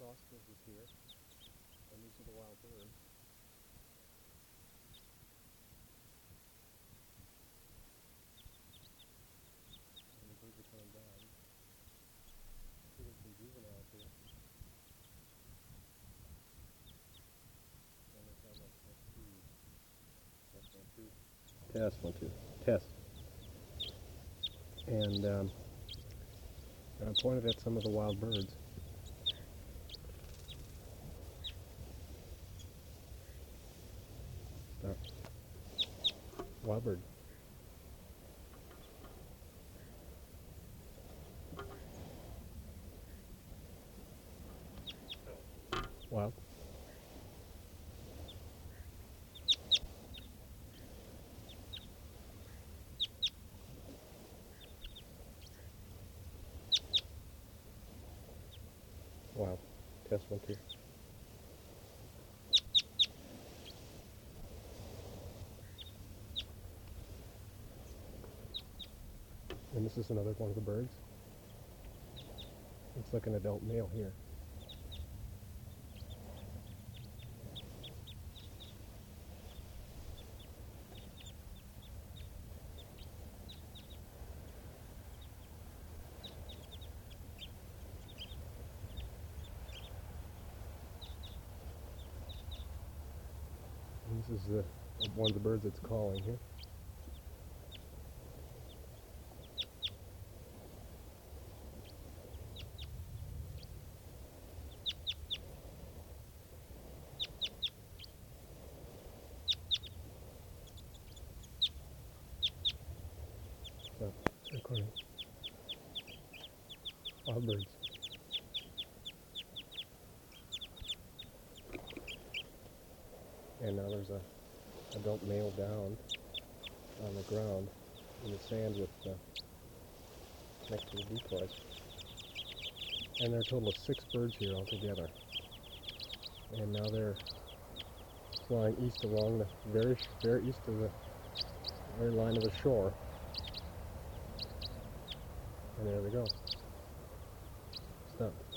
crossbills is here, and these are the wild birds. And the birds are coming down. I see there's some juveniles here. And they sound like feed. Test 1, 2. Test 1, 2. Test. And I pointed at some of the wild birds. Stop. Wild bird. Wild. Wild. Test 1, 2. And this is another one of the birds. Looks like an adult male here. And this is one of the birds that's calling here. So, recording. Wild birds. And now there's a adult male down on the ground in the sand with next to the decoys. And there are a total of 6 birds here altogether. And now they're flying east along the very east of the very line of the shore. And there they go. Stop.